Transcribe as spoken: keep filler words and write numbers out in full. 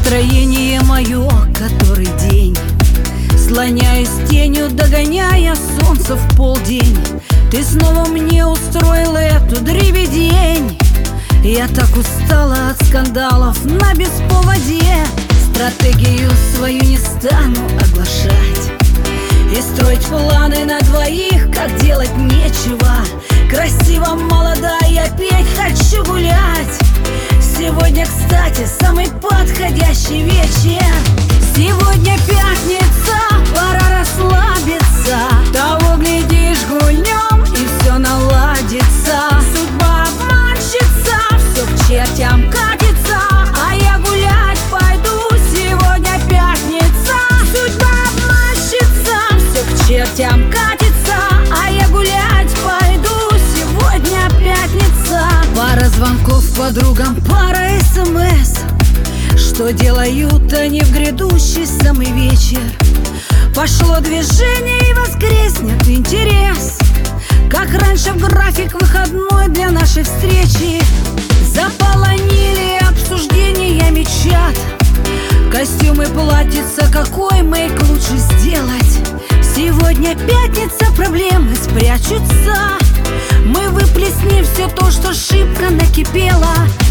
Настроение мое который день, слоняюсь тенью, догоняя солнце в полдень. Ты снова мне устроила эту дребедень. Я так устала от скандалов на бесповоде. Стратегию свою не стану оглашать и строить планы на двоих, как делать нечего. Красиво, молода, я опять хочу гулять. Сегодня, кстати, самый подходящий вечер. Сегодня пятница, пора расслабиться. Того глядишь, гульнем и все наладится. Судьба обманщица, все к чертям катится, а я гулять пойду. Сегодня пятница. Судьба обманщица, все к чертям катится, а я гулять пойду. Сегодня пятница. Пара звонков подругам, пара смс. Что делают они в грядущий самый вечер? Пошло движение и воскреснет интерес, как раньше в график выходной для нашей встречи. Заполонили обсуждениями чат. Костюмы, платьица, какой мейк лучше сделать? Сегодня пятница, проблемы спрячутся. Мы выплеснем все то, что шибко накипело.